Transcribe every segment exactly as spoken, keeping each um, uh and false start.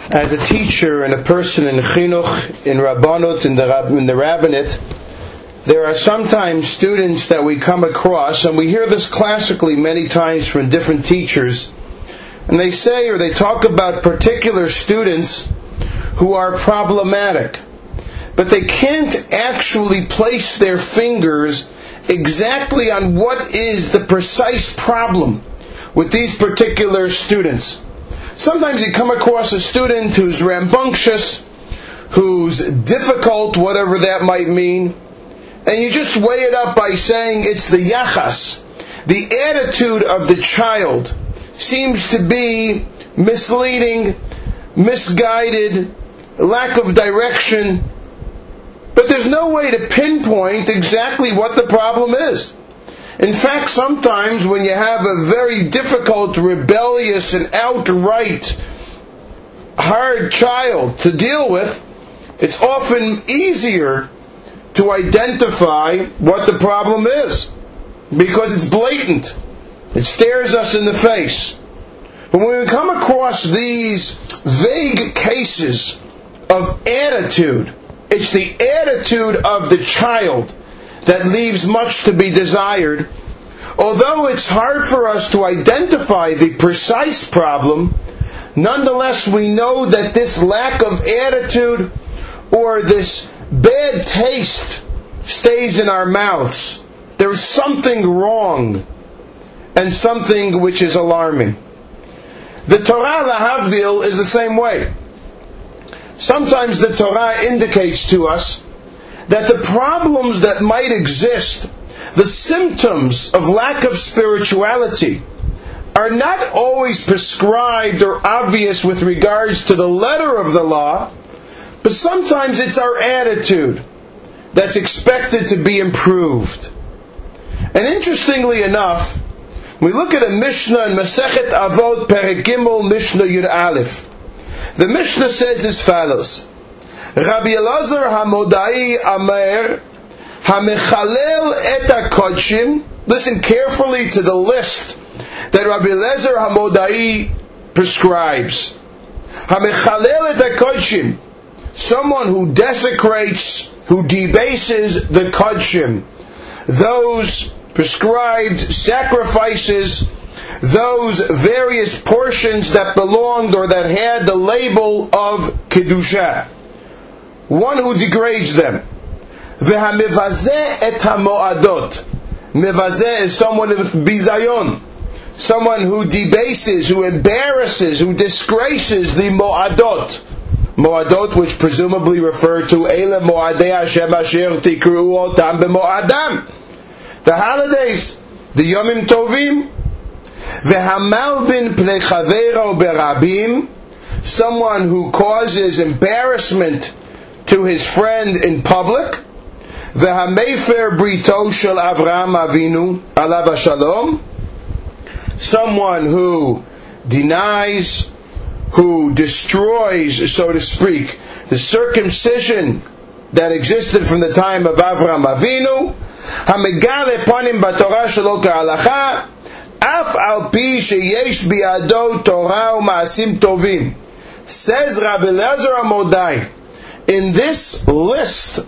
as a teacher and a person in chinuch, in rabbanut, in the, rab- in the rabbinate, there are sometimes students that we come across, and we hear this classically many times from different teachers, and they say or they talk about particular students who are problematic, but they can't actually place their fingers exactly on what is the precise problem with these particular students. Sometimes you come across a student who's rambunctious, who's difficult, whatever that might mean, and you just weigh it up by saying it's the yachas. The attitude of the child seems to be misleading, misguided, lack of direction, but there's no way to pinpoint exactly what the problem is. In fact, sometimes when you have a very difficult, rebellious, and outright hard child to deal with, it's often easier to identify what the problem is, because it's blatant. It stares us in the face. But when we come across these vague cases of attitude, it's the attitude of the child that leaves much to be desired. Although it's hard for us to identify the precise problem, nonetheless we know that this lack of attitude or this bad taste stays in our mouths. There's something wrong and something which is alarming. The Torah, lahavdil, is the same way. Sometimes the Torah indicates to us that the problems that might exist, the symptoms of lack of spirituality, are not always prescribed or obvious with regards to the letter of the law, but sometimes it's our attitude that's expected to be improved. And interestingly enough, we look at a Mishnah in Masechet Avot, Perek Gimel, Mishnah Yud Aleph. The Mishnah says as follows: Rabbi Elazar HaModai Amer HaMechalel Et HaKodshim. Listen carefully to the list that Rabbi Elazar HaModai prescribes. HaMechalel Et HaKodshim, someone who desecrates, who debases the Kodshim, those prescribed sacrifices, those various portions that belonged or that had the label of Kedusha. One who degrades them. V'hamevazeh et hamoadot. Mevazeh is someone of bizayon, someone who debases, who embarrasses, who disgraces the moadot. Moadot, which presumably refer to Eile Moadei Hashem Asher Tikru Otam B'Moadam, the holidays, the Yomim Tovim. V'hamalbin pnei chaveiro berabim, someone who causes embarrassment to his friend in public. V'hamefer brito shel Avraham Avinu alav hashalom, someone who denies, who destroys, so to speak, the circumcision that existed from the time of Avraham Avinu. Hamegale panim b'torah shelo ka'alacha, af al pi sheyesh biado Torah u'ma'asim tovim. Says Rabbi Elazar HaModai, in this list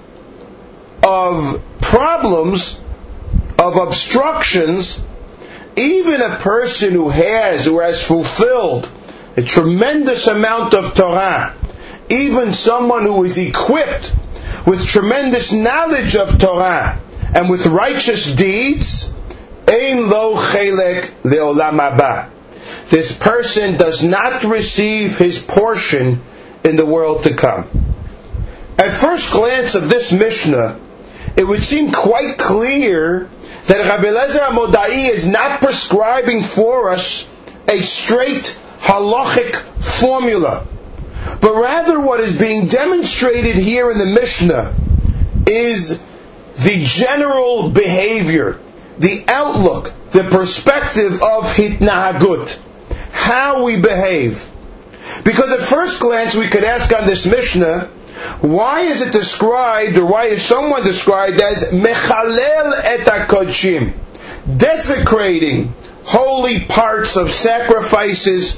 of problems, of obstructions, even a person who has, who has fulfilled a tremendous amount of Torah, even someone who is equipped with tremendous knowledge of Torah and with righteous deeds, ein lo chelek leolam haba. This person does not receive his portion in the world to come. At first glance of this Mishnah, it would seem quite clear that Rabbi Elazar HaModai is not prescribing for us a straight halachic formula, but rather what is being demonstrated here in the Mishnah is the general behavior, the outlook, the perspective of hitnahagut, how we behave. Because at first glance we could ask on this Mishnah, why is it described, or why is someone described as mechalel et hakodshim, desecrating holy parts of sacrifices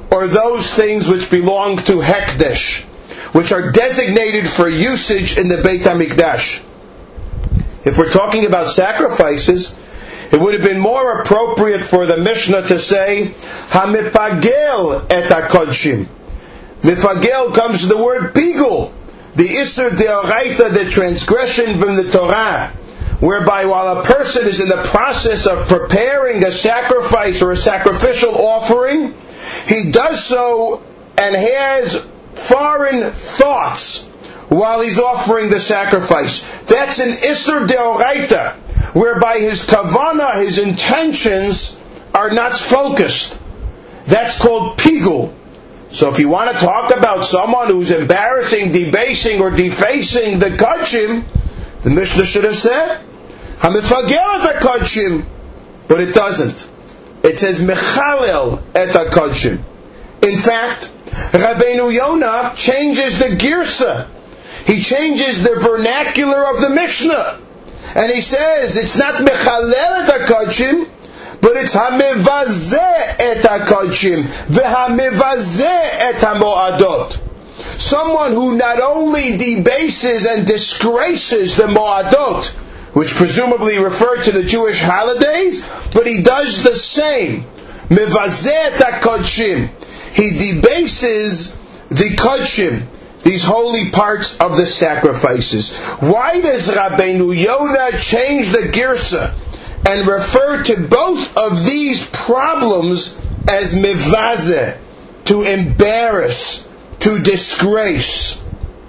or those things which belong to Hekdesh, which are designated for usage in the Beit HaMikdash. If we're talking about sacrifices, it would have been more appropriate for the Mishnah to say, HaMifagel et HaKodshim. Mifagel comes from the word pigul, the Isser Deoraita, the transgression from the Torah, whereby while a person is in the process of preparing a sacrifice or a sacrificial offering, he does so and has foreign thoughts while he's offering the sacrifice. That's an Isser Deoraita, whereby his kavanah, his intentions, are not focused. That's called pigul. So if you want to talk about someone who's embarrassing, debasing, or defacing the kodshim, the Mishnah should have said, HaMifagel et HaKodshim, but it doesn't. It says Mechalel et HaKodshim. In fact, Rabbeinu Yonah changes the girsa. He changes the vernacular of the Mishnah. And he says, it's not Mechalel et HaKodshim, but it's HaMevazeh et HaKodshim, VeHaMevazeh et HaMoadot. Someone who not only debases and disgraces the Moadot, which presumably refer to the Jewish holidays, but he does the same. Mevazeh et HaKodshim. He debases the Kodshim, these holy parts of the sacrifices. Why does Rabbeinu Yonah change the girsa and refer to both of these problems as mevazeh, to embarrass, to disgrace?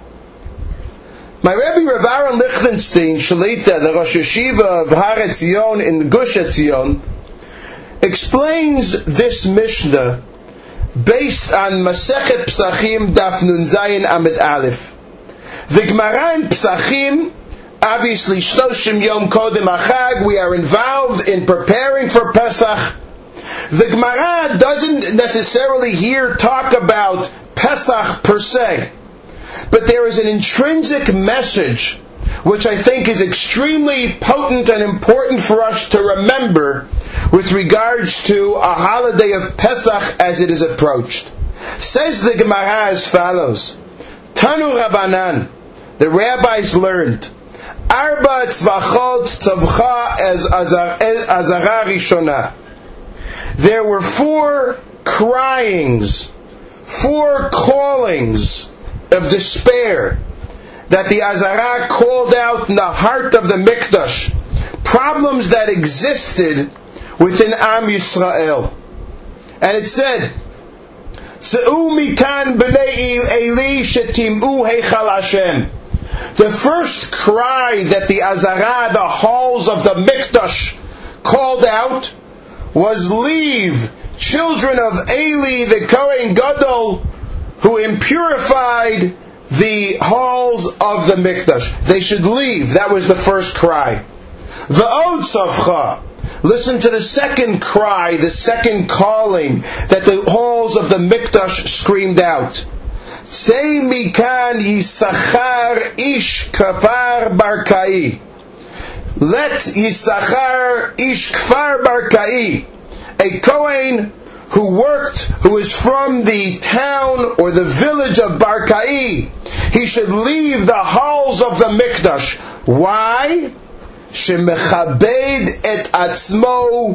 My Rebbe Rav Aaron Lichtenstein, Shalita, the Rosh Yeshiva of Har Etzion in Gush Etzion, explains this Mishnah based on Masechet Psachim Daf Nun Zayin Amid Aleph. The Gemara in Psachim, obviously Shloshim Yom Kodem Achag, we are involved in preparing for Pesach. The Gemara doesn't necessarily here talk about Pesach per se, but there is an intrinsic message which I think is extremely potent and important for us to remember with regards to a holiday of Pesach as it is approached. Says the Gemara as follows: Tanu Rabbanan, the rabbis learned, Arba tzvachot tzavcha as azara rishona. There were four cryings, four callings of despair that the Azara called out in the heart of the Mikdash, problems that existed within Am Yisrael. And it said, Se'u mikan b'nei Eli shetim'u heichal Hashem. The first cry that the Azara, the halls of the Mikdash, called out was, leave, children of Eli, the Kohen Gadol, who impurified the halls of the Mikdash. They should leave. That was the first cry. V'od tzavcha. Listen to the second cry, the second calling that the halls of the Mikdash screamed out. Tzei mikan Yisachar ish kfar barkai. Let Yisachar ish kfar barkai, a Kohen who worked, who is from the town or the village of Barkai, he should leave the halls of the Mikdash. Why? Shemechabed et atzmo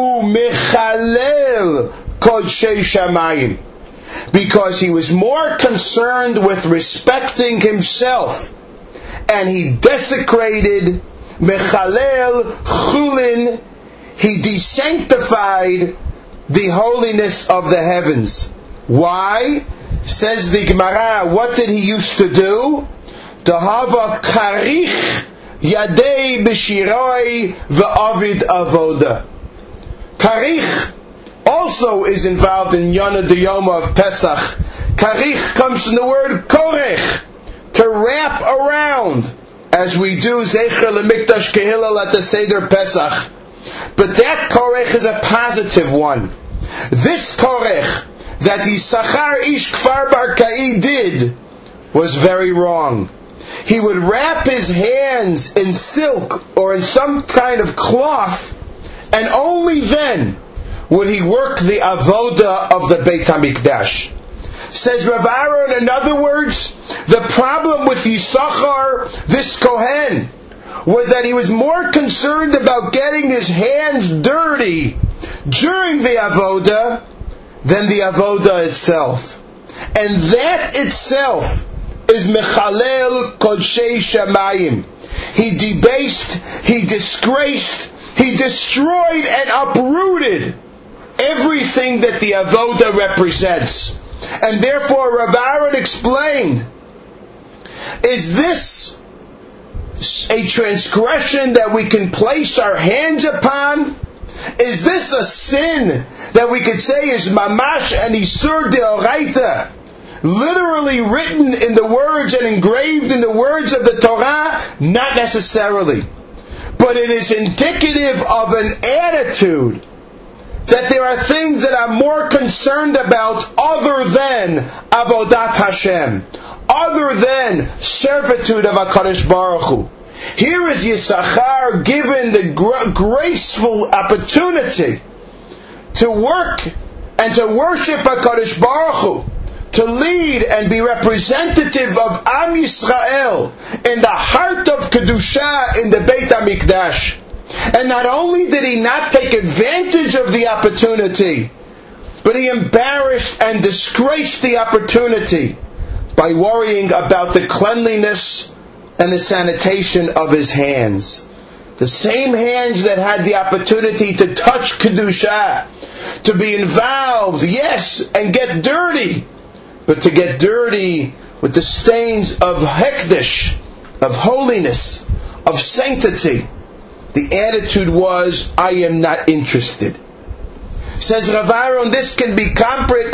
umechalel kodshei shamayim. Because he was more concerned with respecting himself, and he desecrated mechalel chulin, he desanctified the holiness of the heavens. Why? Says the Gemara, what did he used to do? Dahava karich yadei b'shiroi v'avid avoda. Karich also is involved in Yonah D'Yoma of Pesach. Karich comes from the word korech, to wrap around, as we do Zecher L'Mikdash Kehillah at the Seder Pesach. But that korech is a positive one. This korech that Yisachar ish kfar barkai did was very wrong. He would wrap his hands in silk or in some kind of cloth, and only then would he work the avoda of the Beit HaMikdash. Says Rav Aaron, in other words, the problem with Yisachar, this Kohen, was that he was more concerned about getting his hands dirty during the avoda than the avoda itself. And that itself is Mechalel Kodshei Shamayim. He debased, he disgraced, he destroyed and uprooted everything that the avoda represents. And therefore Rav Aaron explained, is this a transgression that we can place our hands upon? Is this a sin that we could say is mamash and isur deoraita, literally written in the words and engraved in the words of the Torah? Not necessarily. But it is indicative of an attitude that there are things that I'm more concerned about other than Avodat Hashem, other than servitude of HaKadosh Baruch Hu. Here is Yisachar given the gra- graceful opportunity to work and to worship HaKadosh Baruch Hu, to lead and be representative of Am Yisrael in the heart of Kedusha in the Beit HaMikdash. And not only did he not take advantage of the opportunity, but he embarrassed and disgraced the opportunity by worrying about the cleanliness and the sanitation of his hands. The same hands that had the opportunity to touch Kedusha, to be involved, yes, and get dirty, but to get dirty with the stains of Hekdesh, of holiness, of sanctity. The attitude was, I am not interested. Says Rav Aaron, this can be compared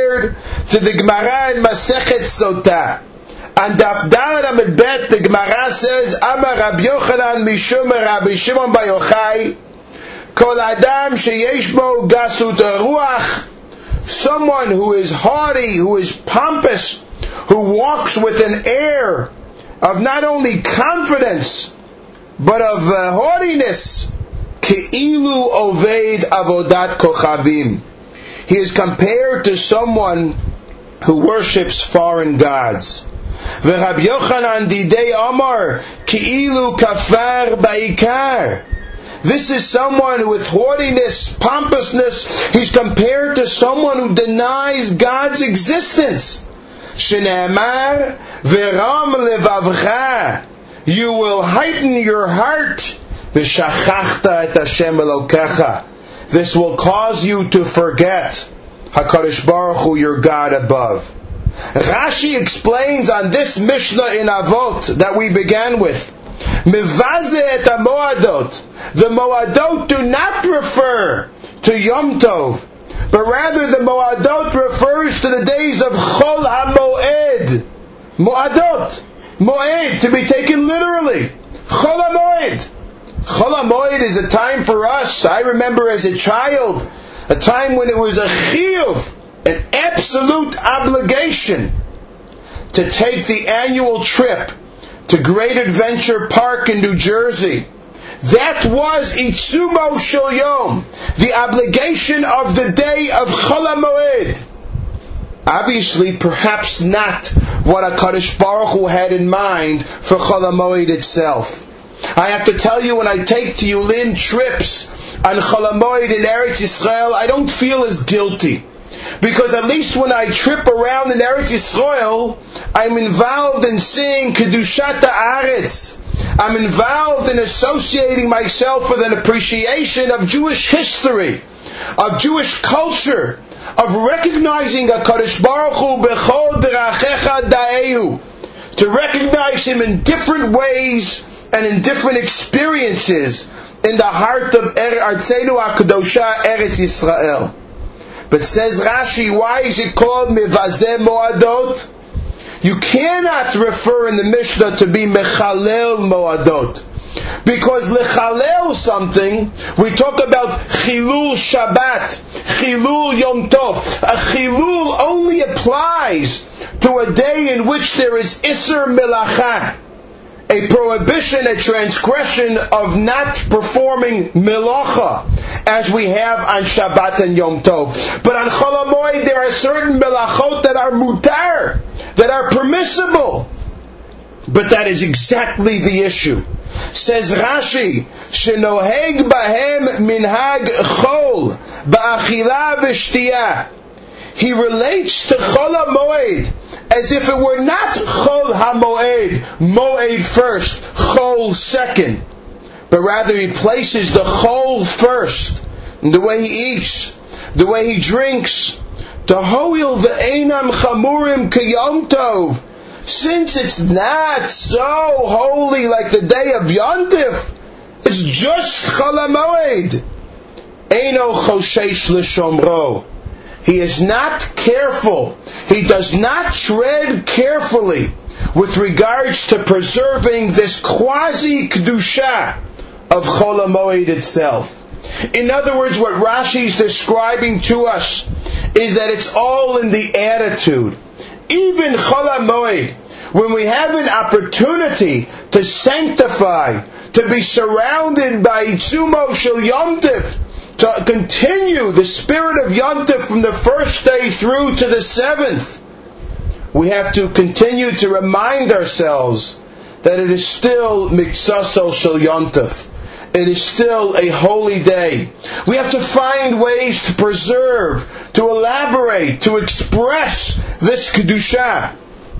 to the Gemara in Masechet Sotah. And Daf Daled Amud Bet, the Gemara says, Amar Rabbi Yochanan mishum Rabbi Shimon bar Yochai, Kol Adam sheyesh bo gasut ruach, someone who is haughty, who is pompous, who walks with an air of not only confidence, but of uh, haughtiness, Ke'ilu oved avodat kochavim. He is compared to someone who worships foreign gods. V'Rabbi Yochanan didei Amar Ke'ilu kafar ba'ikar. This is someone with haughtiness, pompousness. He's compared to someone who denies God's existence. Shne'emar v'ram levavcha. You will heighten your heart. V'shachachta et Hashem Elokecha. This will cause you to forget HaKadosh Baruch Hu, your God above. Rashi explains on this Mishnah in Avot that we began with, Mivaze et HaMoadot. The Moadot do not refer to Yom Tov, but rather the Moadot refers to the days of Chol HaMoed. Moadot. Moed, to be taken literally. Chol HaMoed. Chol HaMoed is a time for us, I remember as a child, a time when it was a chiyuv, an absolute obligation, to take the annual trip to Great Adventure Park in New Jersey. That was Itzumo Shel Yom, the obligation of the day of Chol HaMoed. Obviously, perhaps not what HaKadosh Baruch Hu had in mind for Chol HaMoed itself. I have to tell you, when I take to Yulin trips on Chol HaMoed in Eretz Yisrael, I don't feel as guilty. Because at least when I trip around in Eretz Yisrael, I'm involved in seeing Kedushat HaAretz. I'm involved in associating myself with an appreciation of Jewish history, of Jewish culture, of recognizing HaKadosh Baruch Hu bechol derachecha da'ehu, to recognize Him in different ways and in different experiences in the heart of Artzeinu HaKadosha, Eretz Yisrael. But says Rashi, why is it called Mevazeh Moadot? You cannot refer in the Mishnah to be Mechalel Moadot. Because lechalel something, we talk about chilul Shabbat, chilul Yom Tov. A chilul only applies to a day in which there is Isser Melacha. a prohibition, a transgression of not performing melacha, as we have on Shabbat and Yom Tov. But on Chol HaMoed, there are certain melachot that are mutar, that are permissible. But that is exactly the issue. Says Rashi, shenoheg bahem minhag chol ba'achila v'shtiyah. He relates to Chol HaMoed as if it were not Chol HaMoed, Moed first, Chol second, but rather he places the Chol first, in the way he eats, the way he drinks. Tohoil ve'enam chamurim k'yom tov. Since it's not so holy like the day of Yontif, it's just Chol HaMoed. Eino choshesh l'shomro. He is not careful. He does not tread carefully with regards to preserving this quasi-kedusha of Chol HaMoed itself. In other words, what Rashi is describing to us is that it's all in the attitude. Even Chol HaMoed, when we have an opportunity to sanctify, to be surrounded by Itzumo Shel Yom Tif, to continue the spirit of Yom Tif from the first day through to the seventh, we have to continue to remind ourselves that it is still Miksaso Shel Yom Tif. It is still a holy day. We have to find ways to preserve, to elaborate, to express this Kedusha,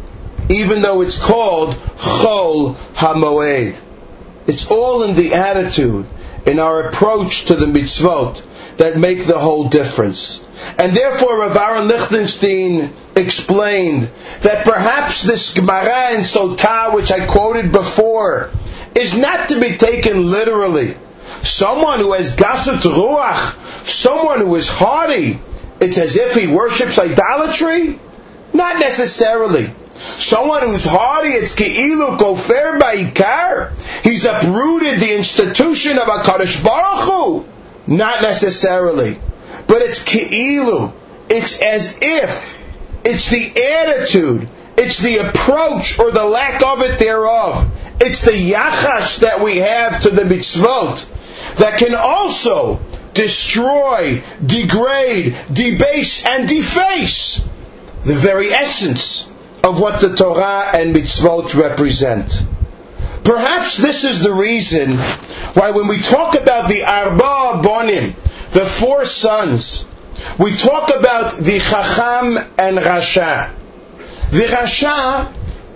even though it's called Chol HaMoed. It's all in the attitude, in our approach to the mitzvot, that make the whole difference. And therefore Rav Aaron Lichtenstein explained that perhaps this Gemara in Sotah, which I quoted before, is not to be taken literally. Someone who has gasut ruach, someone who is haughty, it's as if he worships idolatry? Not necessarily. Someone who's haughty, it's ke'ilu kofer ba'ikar. He's uprooted the institution of HaKadosh Baruch Hu. Not necessarily. But it's ke'ilu. It's as if. It's the attitude. It's the approach or the lack of it thereof. It's the yachas that we have to the mitzvot that can also destroy, degrade, debase, and deface the very essence of what the Torah and mitzvot represent. Perhaps this is the reason why when we talk about the Arba Bonim, the four sons, we talk about the Chacham and Rasha. The Rasha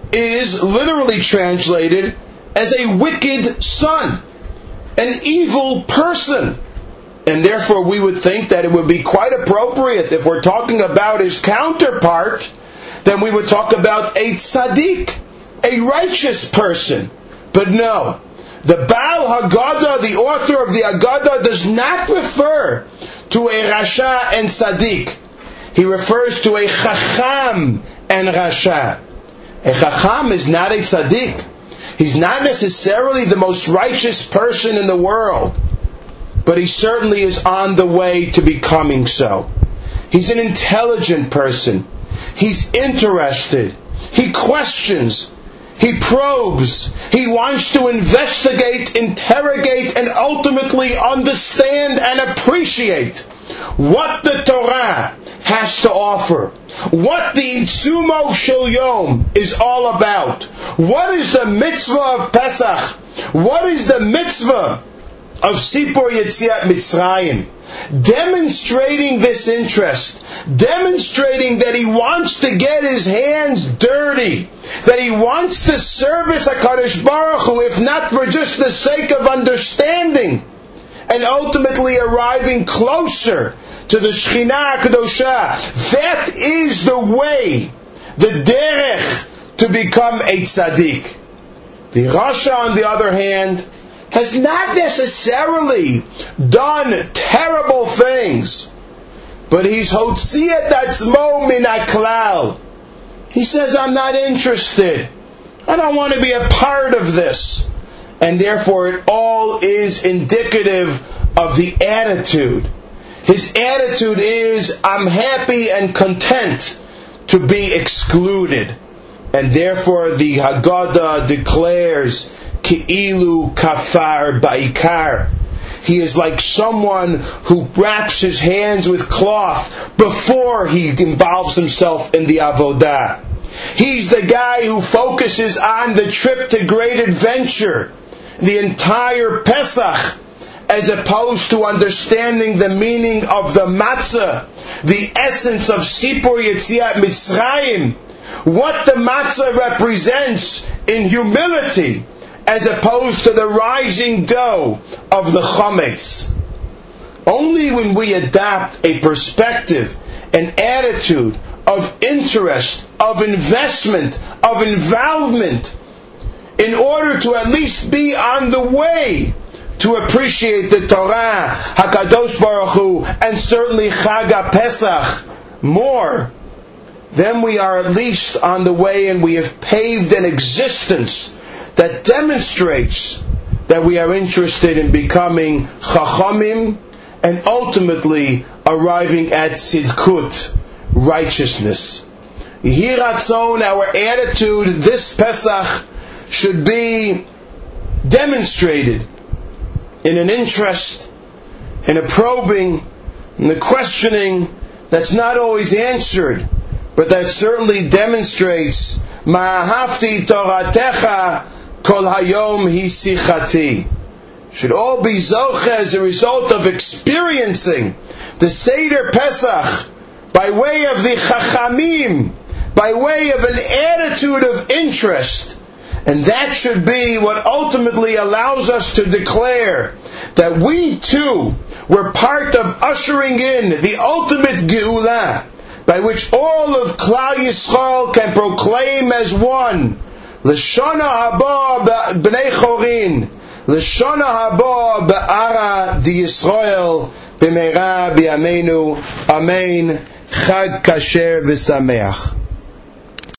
is literally translated as a wicked son, an evil person. And therefore we would think that it would be quite appropriate if we're talking about his counterpart, then we would talk about a tzaddik, a righteous person. But no, the Baal Haggadah, the author of the Haggadah, does not refer to a Rasha and tzaddik. He refers to a Chacham and Rasha. A Chacham is not a tzaddik. He's not necessarily the most righteous person in the world, but he certainly is on the way to becoming so. He's an intelligent person. He's interested. He questions. He probes. He wants to investigate, interrogate, and ultimately understand and appreciate what the Torah has to offer. What the Itzumo Shel Yom is all about. What is the mitzvah of Pesach? What is the mitzvah of Sipor Yetziat Mitzrayim? Demonstrating this interest, demonstrating that he wants to get his hands dirty, that he wants to service HaKadosh Baruch Hu, if not for just the sake of understanding, and ultimately arriving closer to the Shekhinah HaKadosha. That is the way, the derech, to become a tzaddik. The Rasha, on the other hand, has not necessarily done terrible things, but he's hotziat atzmo min haklal. He says, I'm not interested. I don't want to be a part of this. And therefore it all is indicative of the attitude. His attitude is, I'm happy and content to be excluded. And therefore the Haggadah declares, Ki'ilu kafar ba'ikar. He is like someone who wraps his hands with cloth before he involves himself in the avodah. He's the guy who focuses on the trip to great adventure, the entire Pesach, as opposed to understanding the meaning of the matzah, the essence of Sipur Yetziat Mitzrayim, what the matzah represents in humility, as opposed to the rising dough of the chametz. Only when we adopt a perspective, an attitude of interest, of investment, of involvement, in order to at least be on the way to appreciate the Torah, HaKadosh Baruch Hu, and certainly Chag HaPesach more, then we are at least on the way and we have paved an existence that demonstrates that we are interested in becoming Chachamim and ultimately arriving at Tzidkut, righteousness. Yehi Ratzon, our attitude this Pesach should be demonstrated in an interest, in a probing, in the questioning that's not always answered, but that certainly demonstrates Ma'ahavti Toratecha Kol Hayom Hi Sichati. Should all be zoche as a result of experiencing the Seder Pesach by way of the Chachamim, by way of an attitude of interest. And that should be what ultimately allows us to declare that we too were part of ushering in the ultimate Geulah, by which all of Klal Yisrael can proclaim as one. L'shana haba b'nei chorin, l'shana haba b'ara di Yisrael, b'meira b'yameinu, amen, chag kasher v'sameach.